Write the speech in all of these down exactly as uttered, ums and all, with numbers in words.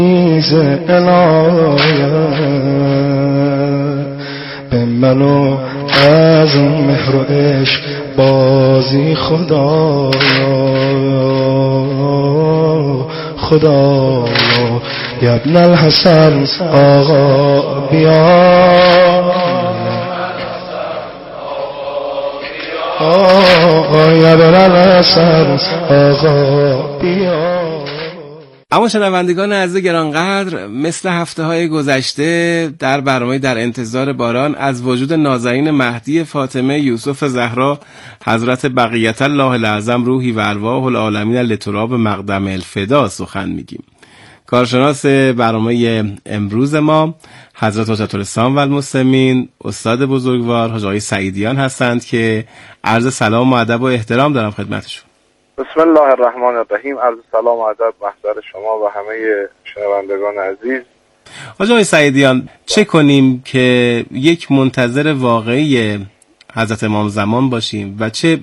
به منو از مهر و عشق بازی خدایا خدایا یا ابن الحسن آقا بیا آقا یا ابن الحسن آقا بیا. اما شنوندگان عزیز گرانقدر، مثل هفته های گذشته در برنامه در انتظار باران از وجود نازنین مهدی فاطمه یوسف زهرا حضرت بقیت الله الاعظم روحی و ارواح العالمین لتراب مقدم الفدا سخن میگیم. کارشناس برنامه امروز ما حضرت حجت الاسلام و المسلمین استاد بزرگوار حاج آقای سعیدیان هستند که عرض سلام و ادب و احترام دارم خدمتشون. بسم الله الرحمن الرحیم. عرض سلام و ادب محضر شما و همه شنوندگان عزیز. حاج آقای سعیدیان، چه کنیم که یک منتظر واقعی حضرت امام زمان باشیم و چه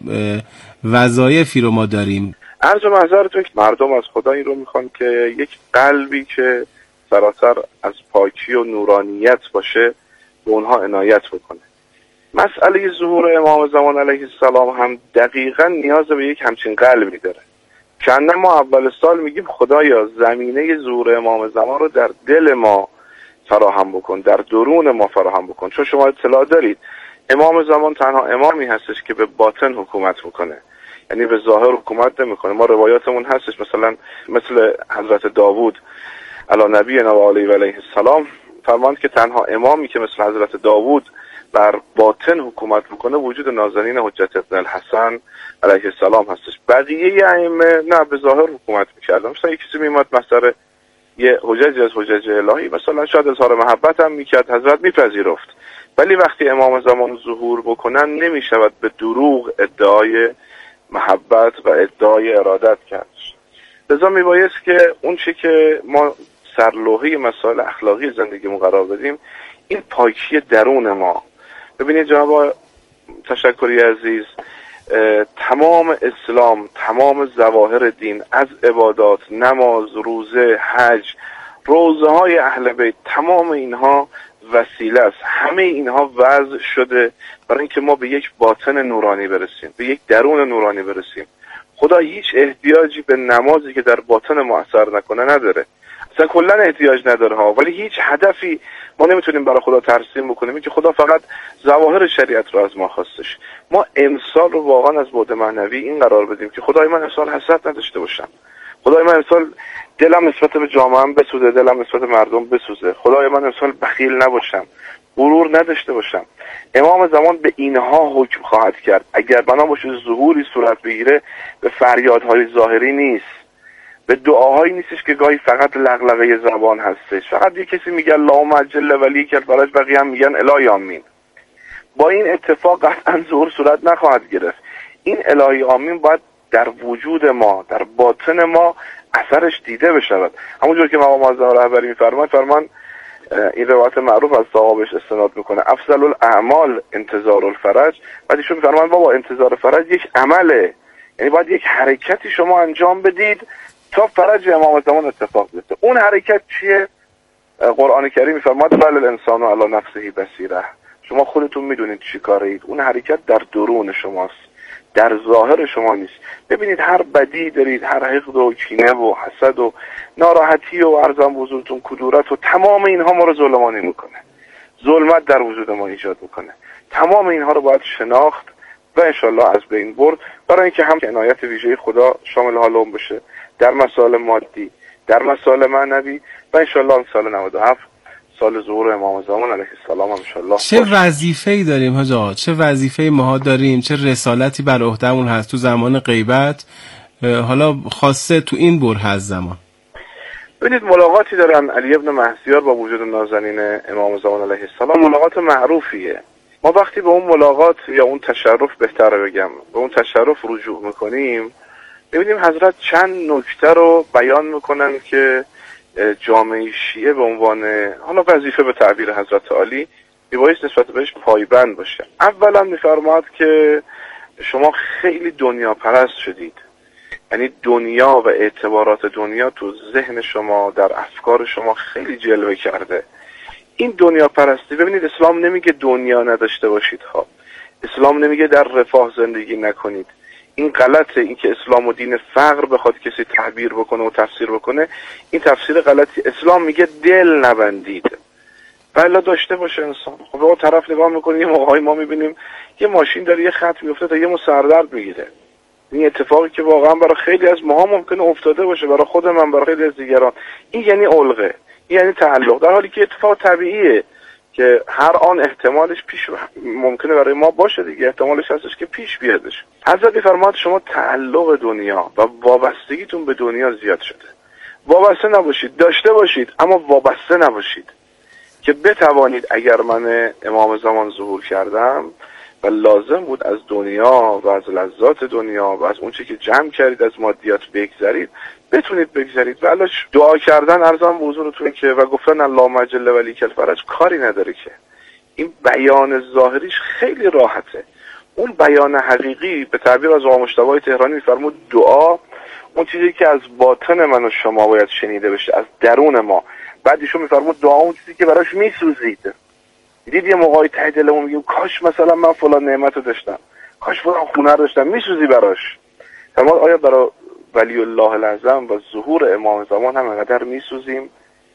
وظایفی رو ما داریم؟ عرض محضرتون که مردم از خدا این رو میخوان که یک قلبی که سراسر از پاکی و نورانیت باشه به اونها عنایت بکنه. مسئله ظهور امام زمان علیه السلام هم دقیقاً نیاز به یک همچین قلبی داره. چند ما اول سال میگیم خدایا زمینه ظهور امام زمان رو در دل ما فراهم بکن، در درون ما فراهم بکن. چون شما اطلاع دارید امام زمان تنها امامی هستش که به باطن حکومت میکنه، یعنی به ظاهر حکومت نمیکنه. ما روایاتمون هستش مثلا مثل حضرت داوود علی نبینا و علیه و علیه السلام فرماند که تنها امامی که مثل حضرت داوود بر باطن حکومت میکنه وجود نازنین حجت ابن الحسن علیه السلام هستش. بقیه ائمه نه به ظاهر حکومت میکردن. مثلا یک کسی میمد مثلا یه حجج از حجج الهی مثلا شاید اظهار محبت هم میکرد، حضرت میپذیرفت، ولی وقتی امام زمان ظهور بکنن نمیشود به دروغ ادعای محبت و ادعای ارادت کرد. لذا میبایست که اون چی که ما سرلوحه مسائل اخلاقی زندگیمون قرار بدیم این پاکی درون ما. ببینید جناب تشکری عزیز، تمام اسلام، تمام ظواهر دین از عبادات، نماز، روزه، حج، روزه های اهل بیت، تمام اینها وسیله است. همه اینها وضع شده برای اینکه ما به یک باطن نورانی برسیم، به یک درون نورانی برسیم. خدا هیچ احتیاجی به نمازی که در باطن ما اثر نکنه نداره، اصلا کلا احتیاج نداره ها. ولی هیچ هدفی ما نمیتونیم برای خدا ترسیم بکنیم، این که خدا فقط ظواهر شریعت رو از ما خواستش. ما امسال رو واقعا از بعد معنوی این قرار بدیم که خدای من امسال حسد نداشته باشم، خدای من امسال دلم نسبت به جامعه‌ام بسوزه، دلم نسبت به مردم بسوزه، خدای من امسال بخیل نباشم، غرور نداشته باشم. امام زمان به اینها حکم خواهد کرد. اگر بنا باشه ظهوری صورت بگیره به فریادهای ظاهری نیست، به دعاهایی نیستش که گاهی فقط لغلغه زبان هستش، فقط یک کسی میگه اللهم عجل ولی کل فرج، بقیه هم میگن الهی آمین. با این اتفاق قطعا ظهور صورت نخواهد گرفت. این الهی آمین باید در وجود ما، در باطن ما اثرش دیده بشود. همونجور که مقام معظم رهبری میفرماید، فرمان این روایت معروف از صحابهش استناد میکنه افضل الاعمال انتظار الفرج. بعد ایشون میفرماید بابا انتظار فرج یک عمله، یعنی باید یک حرکتی شما انجام بدید تا فرج امام زمان اتفاق بیفته. اون حرکت چیه؟ قرآن کریم میفرماید بل الانسان علی نفسه بصیره، شما خودتون میدونید چی کارید. اون حرکت در درون شماست، در ظاهر شما نیست. ببینید هر بدی دارید، هر حقد و کینه و حسد و ناراحتی و ارزم بزرگتون کدورت و تمام اینها ما رو ظلمانی میکنه، ظلمت در وجود ما ایجاد میکنه. تمام اینها رو باید شناخت و انشالله از بین برد، برای اینکه هم عنایت ویژه خدا شامل حال اون بشه در مسائل مادی، در مسائل معنوی، و انشالله سال نود و هفت سال ظهور امام زمان علیه السلام هم انشالله. چه وظیفه‌ای داریم حاج آقا؟ چه وظیفه‌ای ما داریم؟ چه رسالتی بر عهدهمون هست تو زمان غیبت، حالا خاصه تو این بره از زمان؟ ببینید ملاقاتی دارن علی ابن مهدیار با وجود نازنین امام زمان علیه السلام، ملاقات معروفیه. ما وقتی به اون ملاقات یا اون تشرف بهتره بگم به اون تشرف رجوع میکنیم، ببینیم حضرت چند نکته رو بیان میکنن که جامعه شیعه به عنوان حالا وظیفه به تعبیر حضرت علی میبایست نسبت بهش پایبند باشه. اولا میفرماد که شما خیلی دنیا پرست شدید، یعنی دنیا و اعتبارات دنیا تو ذهن شما، در افکار شما خیلی جلوه کرده. این دنیا پرستی، ببینید اسلام نمیگه دنیا نداشته باشید ها، اسلام نمیگه در رفاه زندگی نکنید. این غلطه، این که اسلام و دین فقر بخواد کسی تعبیر بکنه و تفسیر بکنه، این تفسیر غلطی. اسلام میگه دل نبندید، بلا داشته باشه انسان. خب اون طرف نگاه میکنه، یه موقعی ما میبینیم یه ماشین داره یه خط میفته تا یه مو سردرد میگیره. این اتفاقی که واقعا برای خیلی از ماها ممکنه افتاده باشه، برای خود من، برای خیلی از دیگران. این یعنی علقه، این یعنی تعلق، در حالی که اتفاق طبیعیه که هر آن احتمالش پیش ممکنه برای ما باشه دیگه، احتمالش هستش که پیش بیادش. حضرت می‌فرماد شما تعلق دنیا و وابستگیتون به دنیا زیاد شده. وابسته نباشید، داشته باشید اما وابسته نباشید، که بتوانید اگر من امام زمان ظهور کردم و لازم بود از دنیا و از لذات دنیا و از اون چی که جمع کردید از مادیات بگذرید، بتونید بگذرید. و الله دعا کردن ارزم به حضورتون که و گفتن اللهم جل ولیک الفرج کاری نداره که. این بیان ظاهریش خیلی راحته. اون بیان حقیقی به تعبیر از آقا مجتبی تهرانی می‌فرمود دعا اون چیزی که از باطن من و شما باید شنیده بشه، از درون ما. بعد ایشون می‌فرمود دعا اون چیزی که براش میسوزید. دید یه موقعی ته دلمون میگیم کاش مثلا من فلان نعمتو داشتم، کاش فلان خونه رو داشتم، میسوزی براش. اما آیا برای ولی الله الاعظم و ظهور امام زمان هم انقدر میسوزیم؟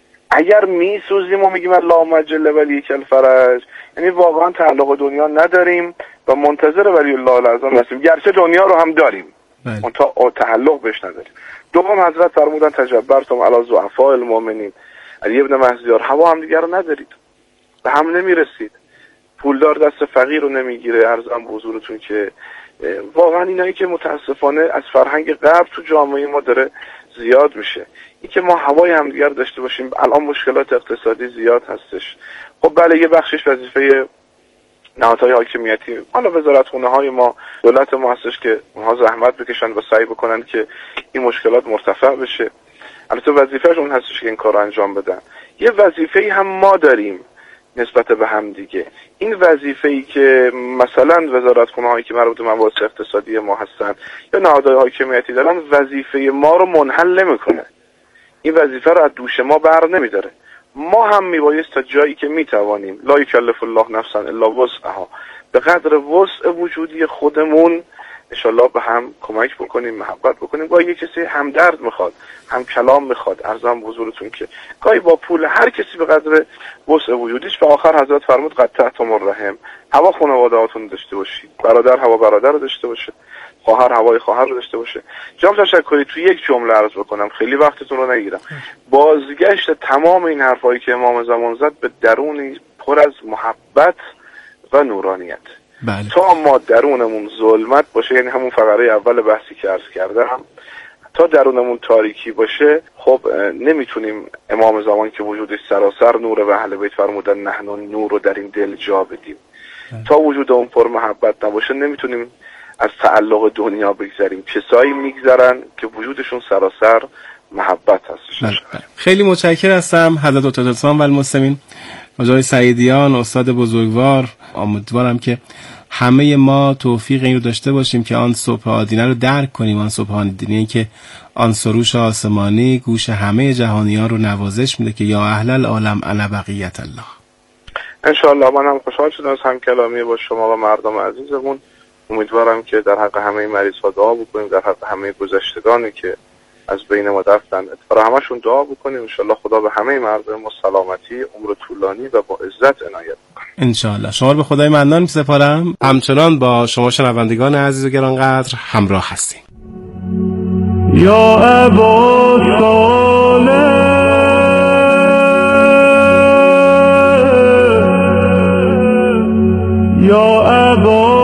اگر میسوزیم و میگیم اللهم جل ولیک الفرج، یعنی واقعا تعلق دنیا نداریم و منتظر ولی الله الاعظم هستیم، گرچه دنیا رو هم داریم اون تا تعلق بهش نداریم. دوم حضرت فرمودن تجبرتم علی ضعفاء المؤمنین. علی ابن مهدیار هوا هم دیگر رو ندارید، به هم نمیرسید. پولدار دست فقیر رو نمیگیره. عرضم به حضورتون که واقعا اینایی که متاسفانه از فرهنگ غرب تو جامعه ما داره زیاد میشه، این که ما هوای همدیگر داشته باشیم. الان مشکلات اقتصادی زیاد هستش. خب بله یه بخشش وظیفه نهادهای حاکمیتی، حالا وزارتخونه های ما، دولت ما هستش که اونها زحمت بکشن و سعی بکنن که این مشکلات مرتفع بشه. البته وظیفه‌شون هستش که این کار رو انجام بدن. یه وظیفه‌ای هم ما داریم نسبت به هم دیگه. این وظیفه‌ای که مثلا وزارتخونه‌هایی که مربوط به مباحث اقتصادی ما هستن یا نهادهای حاکمیتی دارن، وظیفه ما رو منحل نمی‌کنه. این وظیفه رو از دوش ما بر نمی‌داره. ما هم میبایست تا جایی که میتوانیم، لا یکلف الله نفسا الا وسعها، به قدر وسع وجودی خودمون انشالله به هم کمک بکنیم، محبت بکنیم. گاهی یه کسی همدرد میخواد، هم کلام میخواد. عرضم به حضورتون که گاهی با پول هر کسی به قدر وسع وجودیش. و آخر حضرت فرمود قطعتم الرحم، هوا خانواده‌هاتون داشته باشید، برادر هوا برادر رو داشته باشه، خواهر هوای خواهر رو داشته باشه. جناب تشکری توی یک جمله عرض بکنم، خیلی وقتتون رو نگیرم. بازگشت تمام این حرفایی که امام زمان زد به درونی پر از محبت و نورانیت. بله. تا ما درونمون ظلمت باشه، یعنی همون فقره اول بحثی که عرض کردم، تا درونمون تاریکی باشه، خب نمیتونیم امام زمان که وجودش سراسر نور و اهل بیت فرمودن نحن نور رو در این دل جا بدیم. بله. تا وجود اون پر محبت نباشه نمیتونیم از تعلق دنیا بگذریم. کسایی میگذرن که وجودشون سراسر محبت هستش. بله. خیلی متشکرم هستم حضرت دکتر و المسلمین آقای سعیدیان، استاد بزرگوار. امیدوارم که همه ما توفیق این رو داشته باشیم که آن صبح آدینه رو درک کنیم، آن صبح آدینه که آن سروش آسمانی گوش همه جهانیان رو نوازش میده که یا اهل العالم انا بقیت الله. انشاءالله من هم خوشحال شدم از همکلامی با شما و مردم عزیزمون. امیدوارم که در حق همه مریض ها دعا بکنیم، در حق همه گذشتگانی که از بین ما رفتن برای همشون دعا بکنیم. انشاءالله خدا به همه مردم ما سلامتی، عمر طولانی و با عزت عنایت کنه. انشاءالله. شما رو به خدای منان می‌سپارم. همچنان با شما شنوندگان عزیز و گرانقدر همراه هستیم. یا ابا صالح، یا ابا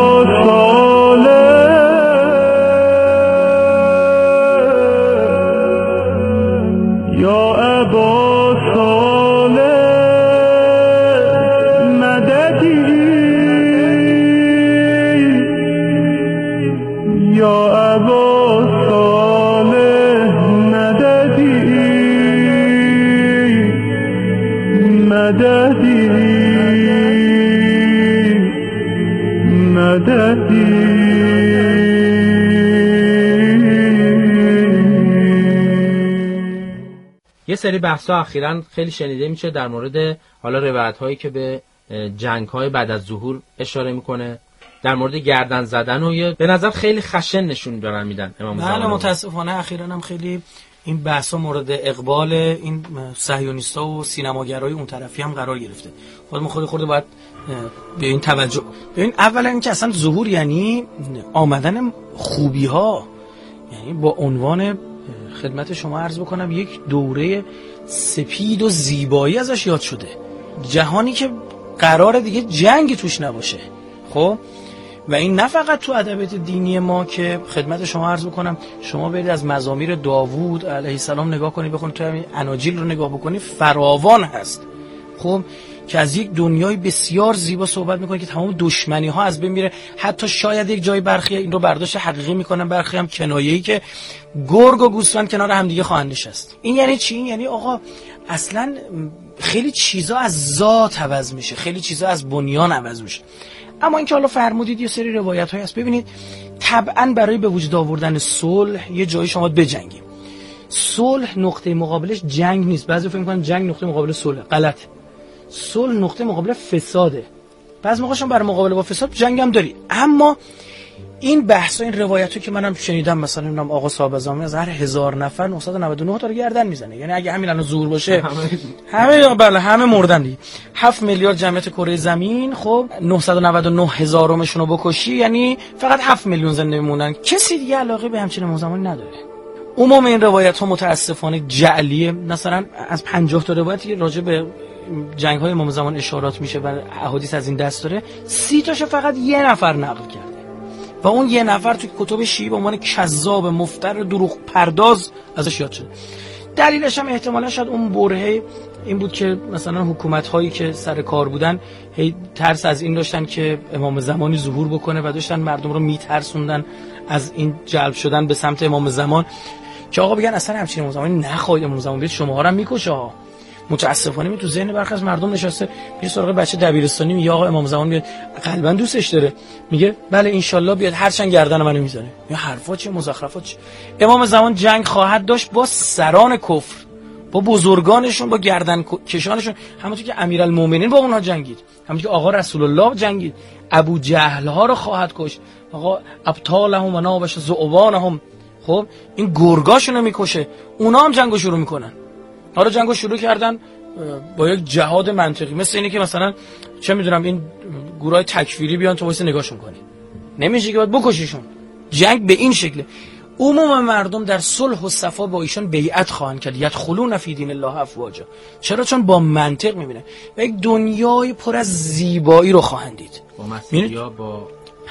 یه سری بحث‌ها اخیراً خیلی شنیده میشه در مورد حالا روایت‌هایی که به جنگ‌های بعد از ظهور اشاره میکنه، در مورد گردن زدن و یه به نظر خیلی خشن نشون دارن میدن امام زمان. بله متاسفانه اخیراً هم خیلی این بحثا مورد اقبال این صهیونیستا و سینماگرای اون طرفی هم قرار گرفته. خودمون خود خورده باید به این توجه. ببین اولا اینکه اصلا ظهور یعنی آمدن خوبی ها، یعنی با عنوان خدمت شما عرض بکنم یک دوره سپید و زیبایی ازش یاد شده، جهانی که قرار دیگه جنگ توش نباشه. خب و این نه فقط تو ادبیات دینی ما که خدمت شما عرض بکنم، شما برید از مزامیر داوود علیه السلام نگاه کنید، بخونید تو همین اناجیل رو نگاه بکنید، فراوان هست. خب که از یک دنیای بسیار زیبا صحبت میکنه که تمام دشمنی ها از بین میره. حتی شاید یک جای برخی این رو برداشت حقیقی میکنن، برخی هم کنایه‌ای که گرگ و گوسفند کنار هم دیگه خواهند نشست. این یعنی چی؟ این یعنی آقا اصلا خیلی چیزا از ذات عوض میشه، خیلی چیزا از بنیان عوض میشه. اما اینکه حالا فرمودید یه سری روایت های هست، ببینید طبعا برای به وجود آوردن صلح یه جایی شما بجنگید. صلح نقطه مقابلش جنگ نیست. بعضی فکر می‌کنن جنگ نقطه مقابل صلح، غلطه. صلح نقطه مقابل فساده. بعضی موقعش برای مقابله با فساد جنگ هم داری. اما این بحث و این روایتو که منم شنیدم، مثلا اینم آقا صاحب زامی از هر هزار نفر نهصد و نود و نه تا رو گردن میزنه. یعنی اگه همین الان زور باشه همه بله همه مردن دیگه. هفت میلیارد جمعیت کره زمین، خب نهصد و نود و نه هزارمشون رو بکشی یعنی فقط هفت میلیون زنده میمونن. کسی دیگه علاقه به همچین زمانی نداره. عموم این روایت ها متاسفانه جعلیه. مثلا از پنجاه تا روایتی راجع به جنگ های امام زمان اشارات میشه و احادیث از این دست داره، سی تاشو فقط یه نفر نقل کرده و اون یه نفر تو کتب شیعه به عنوان کذاب، مفتر، دروغ پرداز ازش یاد شده. دلیلش هم احتمالا شاید اون برهه این بود که مثلا حکومت هایی که سر کار بودن هی ترس از این داشتن که امام زمانی ظهور بکنه و داشتن مردم رو میترسوندن از این جلب شدن به سمت امام زمان که آقا بگن اصلا همچین امام زمانی نخواهید، امام زمان بیاد شما ها رو میکشه. متاسفانه می تو ذهن برخی از مردم نشسته. میگه سراغ بچه دبیرستانی میگه آقا امام زمان بیاد، قلبا دوستش داره، میگه بله ان شاء الله بیاد، هرچند گردن منو میزنه. یا حرفا چه مزخرفات چه. امام زمان جنگ خواهد داشت با سران کفر، با بزرگانشون، با گردن کشانشون، همونطور که امیرالمومنین با اونها جنگید، همونطور که آقا رسول الله جنگید. ابو جهل ها رو خواهد کشت، آقا ابطالهم و نابش ذعبانهم. خب این گرگاشون رو میکشه، اونا هم جنگو شروع میکنن. حالا جنگو شروع کردن با یک جهاد منطقی، مثل اینه که مثلا چه میدونم این گروهای تکفیری بیان تو واسه نگاهشون کنی، نمیشه که باید بکشیشون. جنگ به این شکله. عموم مردم در صلح و صفا با ایشان بیعت خواهند کرد، یدخلون فی دین الله افواجا. چرا؟ چون با منطق میبینه و یک دنیای پر از زیبایی رو خواهند دید. با مسیحا با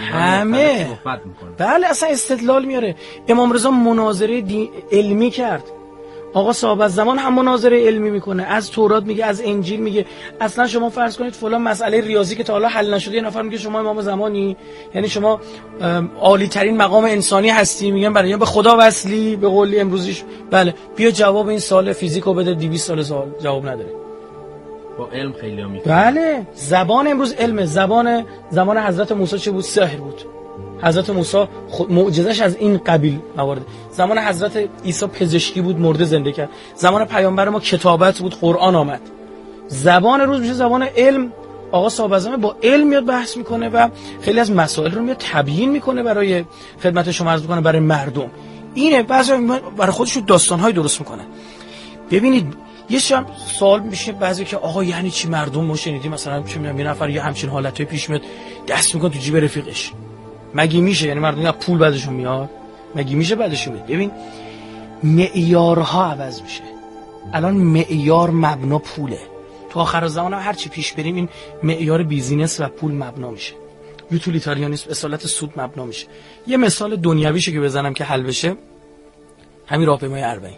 همه صحبت میکنه. بله اصلا استدلال میاره. امام رضا مناظره علمی کرد، آقا صاحب از زمان هم مناظره علمی میکنه، از تورات میگه، از انجیل میگه. اصلا شما فرض کنید فلان مسئله ریاضی که تا حالا حل نشده، یه نفر میگه شما امام زمانی، یعنی شما عالی ترین مقام انسانی هستی، میگن برای به خدا وصلی به قولی امروزیش. بله بیا جواب این سوال فیزیکو بده، دویست سال سوال جواب نداره. با علم خیلی هم میکنه. بله زبان امروز علمه. زبان زمان حضرت موسی چه بود؟ سحر بود. حضرت موسی معجزش از این قبیل موارد. زمان حضرت عیسی پزشکی بود، مرده زنده کرد. زمان پیامبر ما کتابت بود، قرآن آمد. زبان روز میشه زبان علم. آقا صاحب اعظم با علم میاد بحث میکنه و خیلی از مسائل رو میاد تبیین میکنه برای خدمت شما عرض میکنه برای مردم. اینه بعضی برای خودشون داستان‌های درست میکنه. ببینید یه شب سوال میشه بعضی که آقا یعنی چی مردم ما شنیدیم مثلا چه میدونم یه نفر یه همچین حالتای پیش میاد دست میکنه تو جیب رفیقش، مگه میشه؟ یعنی مردم یا پول بعدشون میاد، مگه میشه بعدشون میاد؟ ببین معیارها عوض میشه. الان معیار مبنا پوله. تو آخر زمان هم هر چی پیش بریم این معیار بیزینس و پول مبنا میشه. یوتیلیتاریانیسم، اصالت سود مبنا میشه. یه مثال دنیویشه که بزنم که حل بشه، همین راهپیمای اربعین.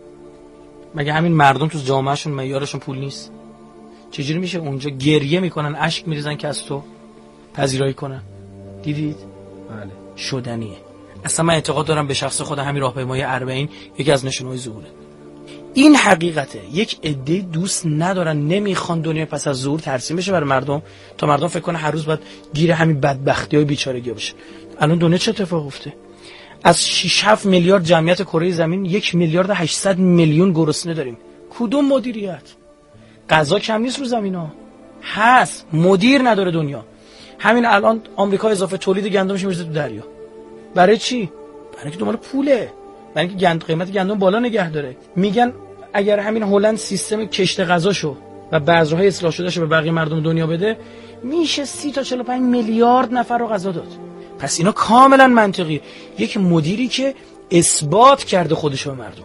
مگه همین مردم تو جامعهشون معیارشون پول نیست؟ چجوری میشه اونجا گریه میکنن، اشک میریزن که از تو پذیرایی کنن؟ دیدید؟ بله. شدنیه. اصلا من اعتقاد دارم به شخص خود همین راهپیمای اربعین یکی از نشونه‌های ظهوره. این حقیقته. یک عده دوست ندارن، نمیخوان دنیا پس از ظهور ترسیم بشه برای مردم، تا مردم فکر کنه هر روز باید گیر همین بدبختی‌های بیچارگی بشه. الان دنیا چه اتفاق افتاده؟ از شش هفت میلیارد جمعیت کره زمین یک میلیارد و هشتصد میلیون گرسنه داریم. کدوم مدیریت؟ غذا کم نیست رو زمینا، هست، مدیر نداره دنیا. همین الان آمریکا اضافه تولید گندمش میشه تو دریا. برای چی؟ برای اینکه دنبال پوله، برای اینکه گند قیمت گندم بالا نگه داره. میگن اگر همین هلند سیستم کشت غذاشو و بذرهای اصلاح شدهشو به بقیه مردم دنیا بده، میشه سی تا چهل و پنج میلیارد نفر رو غذا داد. پس اینا کاملا منطقیه. یک مدیری که اثبات کرده خودش به مردم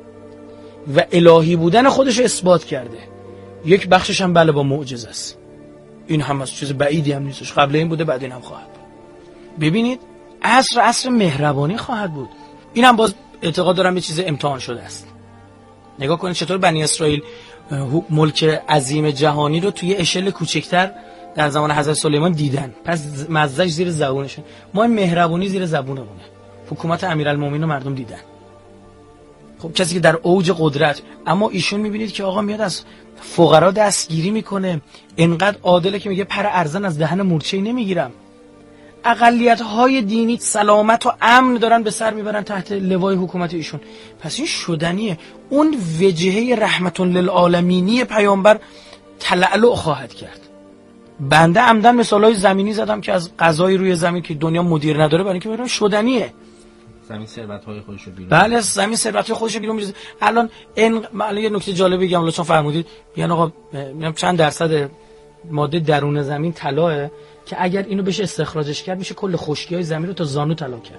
و الهی بودن خودش اثبات کرده، یک بخشش هم بله با معجزه است. این هم از چیز بعیدی هم نیستش، قبل این بوده بعد این هم خواهد بود. ببینید عصر عصر مهربانی خواهد بود. این هم باز اعتقاد دارم یه چیز امتحان شده است. نگاه کنید چطور بنی اسرائیل ملک عظیم جهانی رو توی اشل کوچکتر در زمان حضرت سلیمان دیدن، پس مزهش زیر زبونشه. ما این مهربانی زیر زبونمونه. حکومت امیرالمومنین مردم دیدن. خب کسی که در اوج قدرت، اما ایشون میبینید که آقا میاد از فقرا دستگیری میکنه، انقدر عادله که میگه پر ارزن از دهن مورچه‌ای نمیگیرم. اقلیت‌های دینی سلامت و امن دارن به سر میبرن تحت لوای حکومت ایشون. پس این شدنیه. اون وجهه رحمت للعالمینی پیامبر تلألؤ خواهد کرد. بنده عمدن مثالای زمینی زدم که از غذای روی زمین که دنیا مدیر نداره، برای اینکه ببینم شدنیه. زمین ثروت‌های خودش رو بیرون. بله زمین ثروت‌های خودش رو بیرون می‌ریزه. الان این الان یه نکته جالب بگم لطفا فرمودید. یعنی آقا میگم چند درصد ماده درون زمین طلاه که اگر اینو بشه استخراجش کرد میشه کل خشکی‌های زمین رو تا زانو طلا کرد.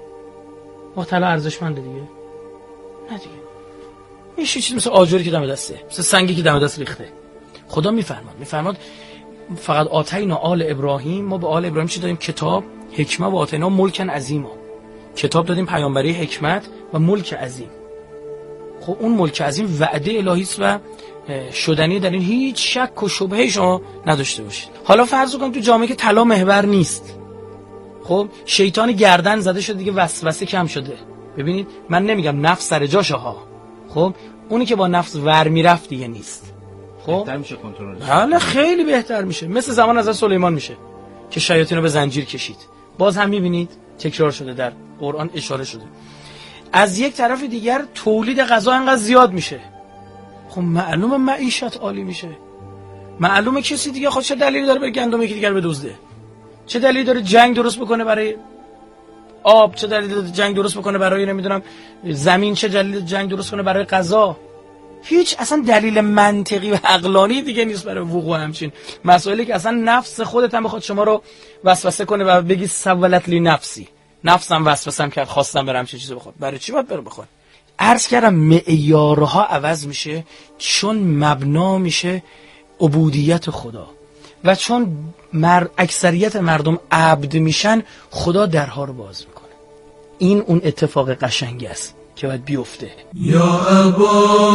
ما طلا ارزشمنده دیگه. نه دیگه. میشه چیزی مثل آجری که دم دسته، مثل سنگی که دم دست ریخته. خدا میفرماد میفرماد فقط آتینا آل ابراهیم، ما به آل ابراهیم چی دادیم؟ کتاب، حکمت و آتینا ملکن عظیما. کتاب دادیم، پیامبری، حکمت و ملک عظیم. خب اون ملک عظیم وعده الهی است و شدنی، در این هیچ شک و شبهه‌ای شما نداشته باشید. حالا فرض کنید تو جامعه که طلا محور نیست، خب شیطان گردن زده شده دیگه، وسوسه کم شده. ببینید من نمیگم نفس سر جاشه ها، خب اونی که با نفس ور میرفت دیگه نیست. خب بهتر میشه کنترلش. حالا خیلی بهتر میشه، مثل زمان حضرت سلیمان میشه که شیاطین رو به زنجیر کشید. باز هم میبینید تکرار شده، در قرآن اشاره شده. از یک طرف دیگر تولید غذا انقدر زیاد میشه، خب معلومه معیشت عالی میشه. معلومه کسی دیگه خود چه دلیلی داره بره گندم یکی دیگر بدزده؟ چه دلیلی داره جنگ درست بکنه برای آب؟ چه دلیلی داره جنگ درست بکنه برای نمیدونم زمین؟ چه دلیلی جنگ درست کنه برای غذا؟ هیچ اصلا دلیل منطقی و عقلانی دیگه نیست برای وقوع همچین مسائلی که اصلا نفس خودت هم بخواد شما رو وسوسه کنه و بگی سولت لی نفسی، نفسم وسوسه‌ام کرد خواستم برم چه چیزی بخواد. برای چی باید برم بخواد؟ عرض کردم معیارها عوض میشه چون مبنا میشه عبودیت خدا و چون مر... اکثریت مردم عبد میشن، خدا درها رو باز میکنه. این اون اتفاق قشنگی است که باید بیفته. یا ابا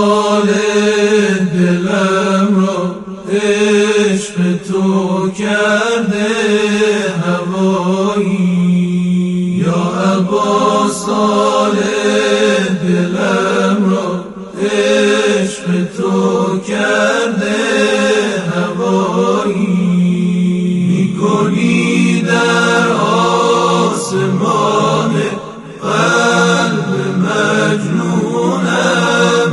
صالح دلم را عشق تو کرده هوایی، یا ابا صالح دلم را عشق تو کرده هوایی، میکنی در آسمان قلب مجنونم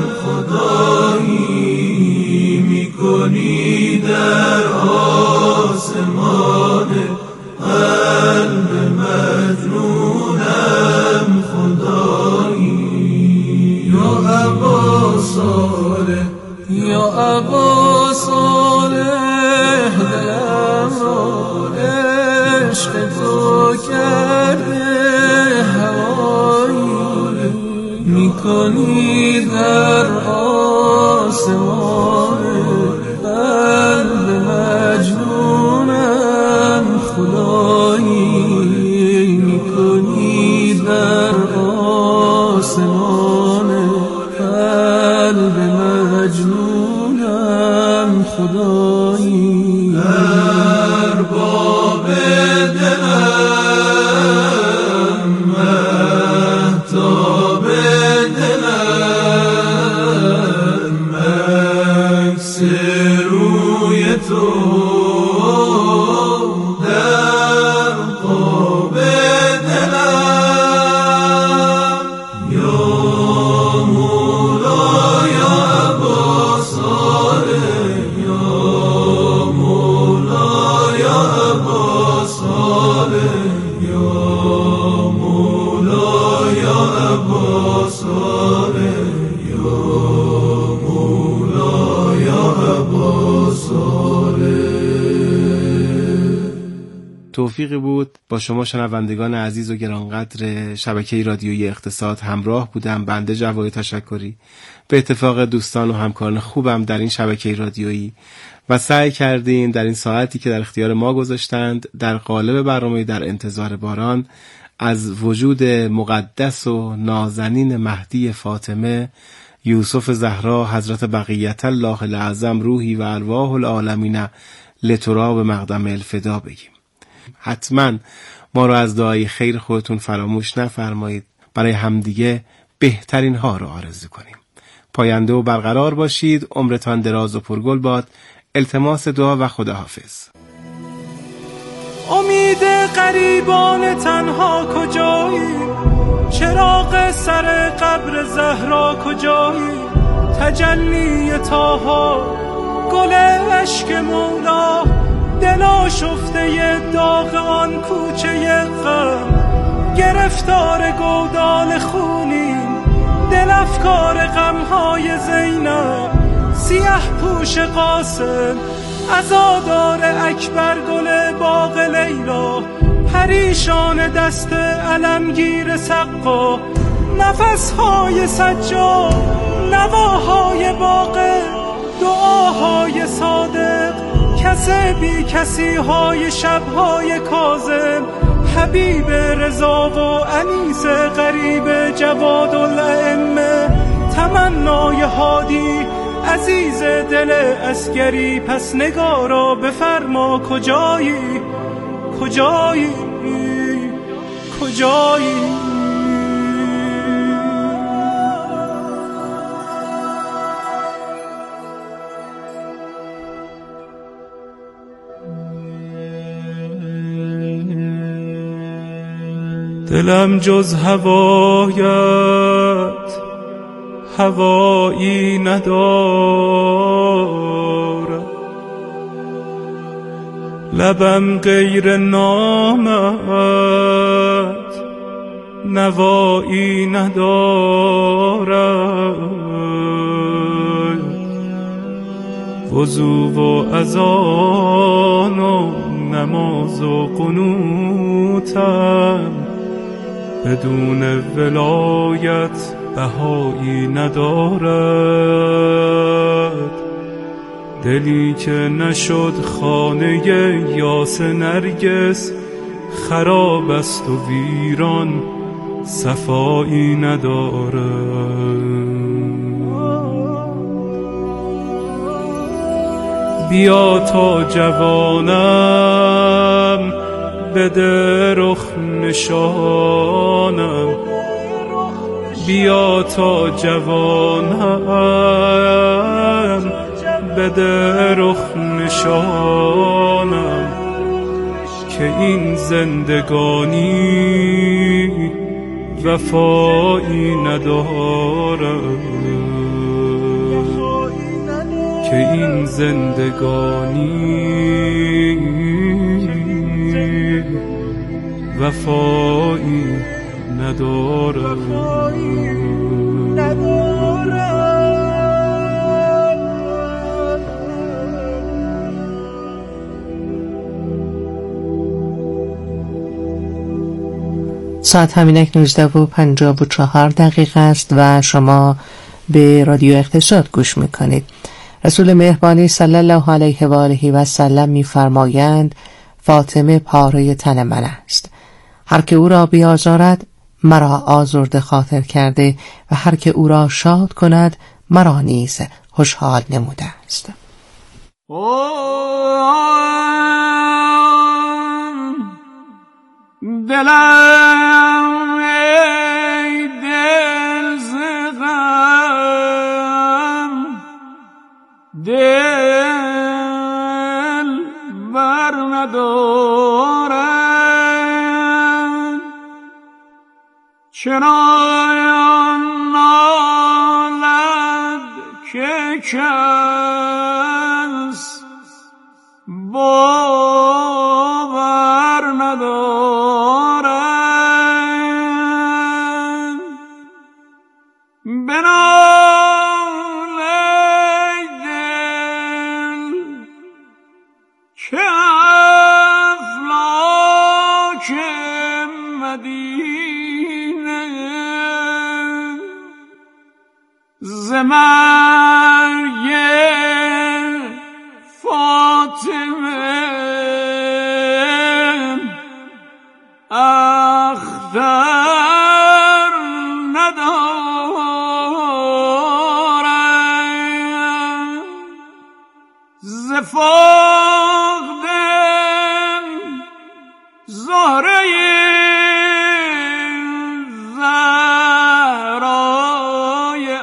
خدایی، میکنی در آسمان قلب مجنونم خدایی. یا ابا صالح، یا ابا صالح دلم را عشق تو کرده هوایی، میکنی در آسمان قلب مجنونم خدایی، میکنی در آسمان قلب مجنونم خدایی. در باب دلم مهتاب دلم عکس روی تو، در قاب دلم یا مولا یا توفیقی بود با شما شنوندگان عزیز و گرانقدر شبکه رادیویی اقتصاد همراه بودم. بنده جواد تشکری به اتفاق دوستان و همکاران خوبم در این شبکه رادیویی و سعی کردیم در این ساعتی که در اختیار ما گذاشتند در قالب برنامه در انتظار باران از وجود مقدس و نازنین مهدی فاطمه یوسف زهرا حضرت بقیت الله الاعظم روحی و ارواح العالمین لتراب مقدم الفدا بگیم. حتما ما رو از دعای خیر خودتون فراموش نفرمایید. برای همدیگه بهترین ها رو آرزو کنیم. پاینده و برقرار باشید. عمرتان دراز و پرگل باد. التماس دعا و خداحافظ. امید غریبان تنها کجایی؟ چراغ سر قبر زهرا کجایی؟ تجلی طاها گل عشق مولا، دلا شفته داغ آن کوچه غم، گرفتار گودال خونیم دل افکار غمهای زینب، سیاه پوش قاسم عزادار اکبر گل باغ لیلا، پریشان دست علمگیر سقا، نفسهای سجاد نواهای باغ، دعاهای صادق کسی بی کسی های شبهای کاظم، حبیب رضا و انیس غریب جواد الائمه، تمنای هادی عزیز دل عسکری، پس نگارا بفرما کجایی کجایی کجایی؟ دلم جز هوایت هوایی ندارد، لبم غیر نامت نوایی ندارد، وضو و اذان و نماز و قنوتم بدون ولایت بهایی ندارد، دلی که نشد خانه یاس نرگس، خراب است و ویران صفایی ندارد. بیا تا جوانم بده رخ نشانم، بیا تا جوانم بده رخ نشانم، که این زندگانی وفایی ندارد، که این زندگانی وفایی ندارد. ساعت همینک نوزده و پنجاه و چهار دقیقه است و شما به رادیو اقتصاد گوش میکنید. رسول مهربانی صلی الله علیه و آله و سلم میفرمایند فاطمه پاره تن من است، هر که او را بیازارد مرا آزرده خاطر کرده و هر که او را شاد کند مرا نیز خوشحال نموده است. دلم ای دل زغم، دل بر ندارد، چنان نالد که کس باور ندارم. بناله دل که افلاک مدینه ز مرگ فاطمه اختر ندارم. ز فقد زهره زهرای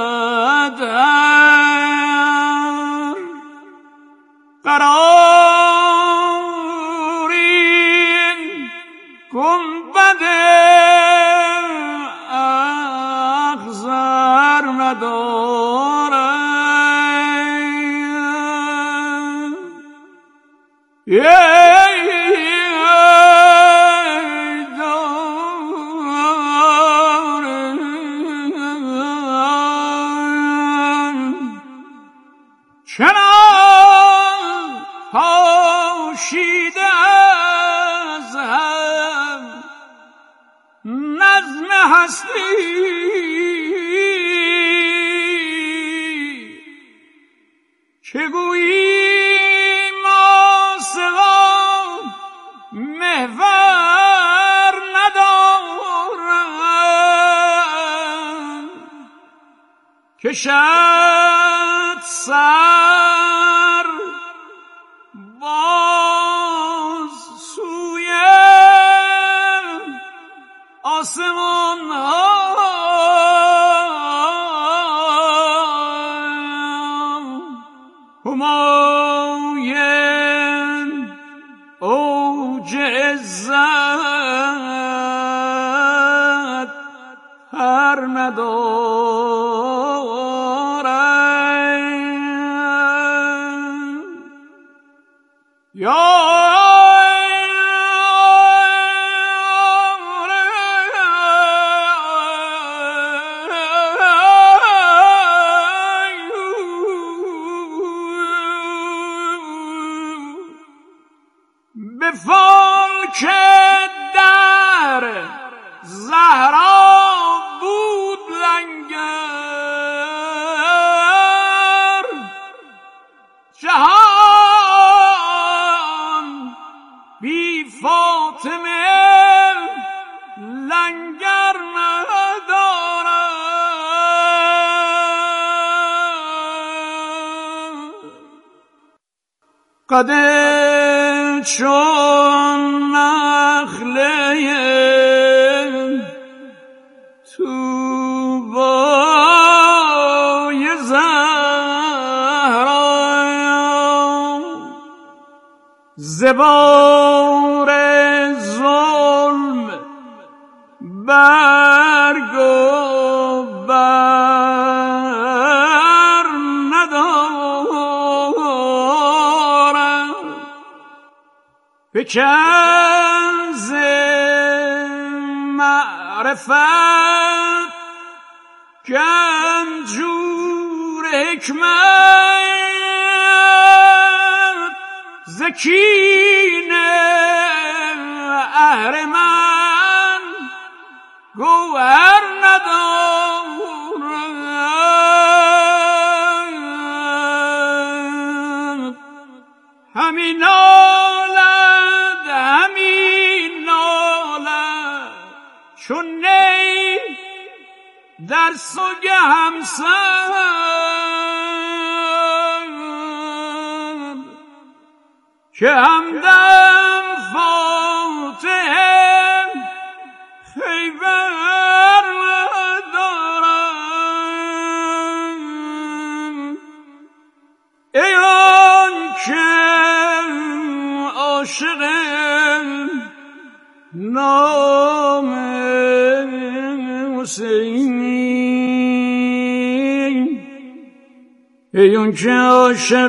اطهر قراری گنبد اخضر ندارم. چنان پاشیده از هم نظم هستی که گویی ماسوا محور ندارم. کشد سر باز سوی آسمان ها همایون اوج عزت هر ندارم. یا به فلک در زهرا بود لنگر جهان بی فاطمه لنگر ندارم. قد چون نخله طوبای زهرا ز بار ظلم برگ و بر ندارم. بکن ز معرفت گنجور حکمت ز کین اهرمن گوهر ندارم. همین نالد همین نالد چون نی در سوگ همسر که همدم فاتح خیبر ندارم. ای آن که عاشق نام حسینی، ای آن که عاشق